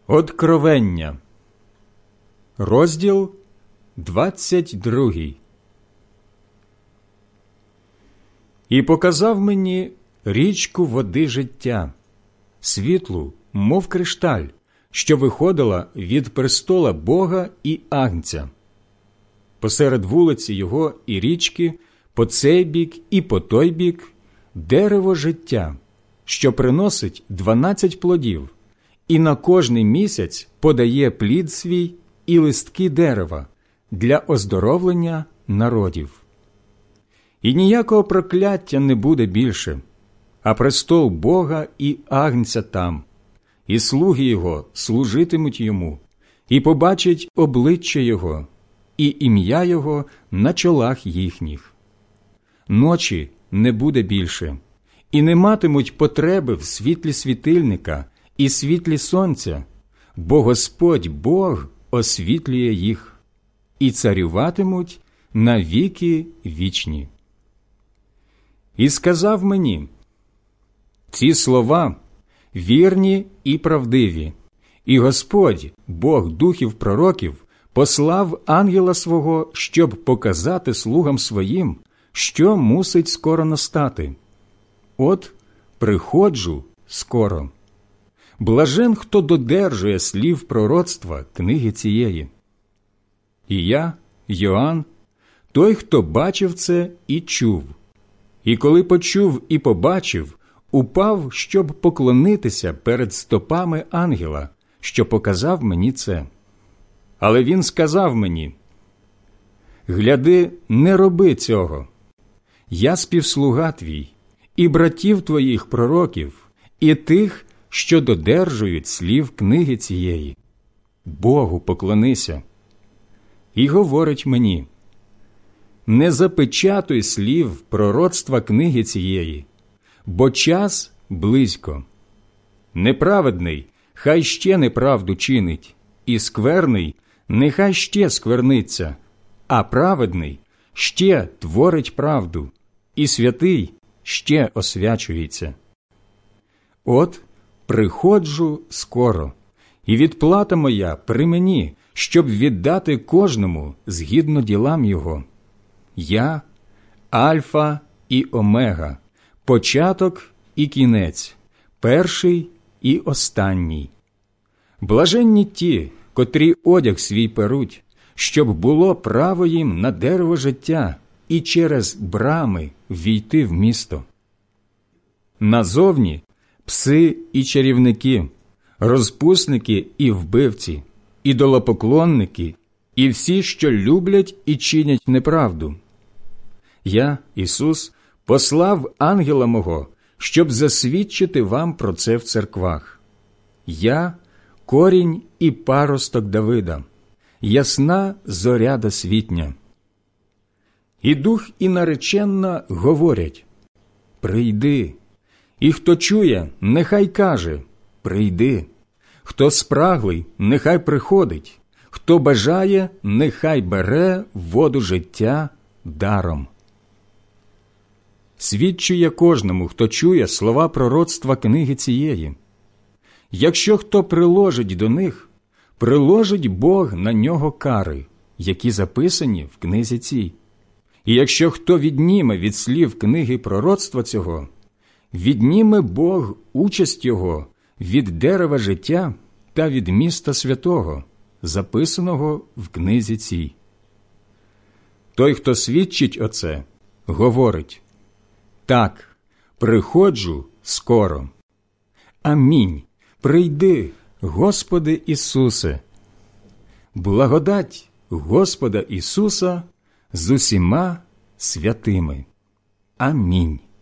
Откровення, розділ 22. І показав мені річку води життя, світлу, мов кришталь, що виходила від престола Бога і Агнця. Посеред вулиці його і річки, по цей бік і по той бік, дерево життя, що приносить 12 плодів, і на кожний місяць подає плід свій і листки дерева для оздоровлення народів. І ніякого прокляття не буде більше, а престол Бога і Агнця там, і слуги Його служитимуть Йому, і побачать обличчя Його, і ім'я Його на чолах їхніх. Ночі не буде більше, і не матимуть потреби в світлі світильника і світлі сонця, бо Господь Бог освітлює їх, і царюватимуть на віки вічні. І сказав мені: ці слова вірні і правдиві, і Господь, Бог духів пророків, послав ангела свого, щоб показати слугам своїм, що мусить скоро настати. От приходжу скоро. Блажен, хто додержує слів пророцтва книги цієї. І я, Йоанн, той, хто бачив це і чув. І коли почув і побачив, упав, щоб поклонитися перед стопами ангела, що показав мені це. Але він сказав мені: «Гляди, не роби цього. Я співслуга твій, і братів твоїх пророків, і тих, що додержують слів книги цієї. Богу поклонися». І говорить мені: «Не запечатуй слів пророцтва книги цієї, бо час близько. Неправедний хай ще неправду чинить, і скверний нехай ще скверниться, а праведний ще творить правду, і святий ще освячується. От приходжу скоро, і відплата моя при мені, щоб віддати кожному згідно ділам його. Я – Альфа і Омега, початок і кінець, перший і останній. Блаженні ті, котрі одяг свій перуть, щоб було право їм на дерево життя і через брами війти в місто. Назовні пси і чарівники, розпусники і вбивці, ідолопоклонники і всі, що люблять і чинять неправду. Я, Ісус, послав ангела мого, щоб засвідчити вам про це в церквах. Я – корінь і паросток Давида, ясна зоря досвітня. І дух, і нареченна говорять: «Прийди». І хто чує, нехай каже: «Прийди». Хто спраглий, нехай приходить. Хто бажає, нехай бере воду життя даром. Свідчу я кожному, хто чує слова пророцтва книги цієї. Якщо хто приложить до них, приложить Бог на нього кари, які записані в книзі цій. І якщо хто відніме від слів книги пророцтва цього, відніме Бог участь його від дерева життя та від міста святого, записаного в книзі цій. Той, хто свідчить оце, говорить: «Так, приходжу скоро». Амінь. Прийди, Господи Ісусе. Благодать Господа Ісуса з усіма святими. Амінь.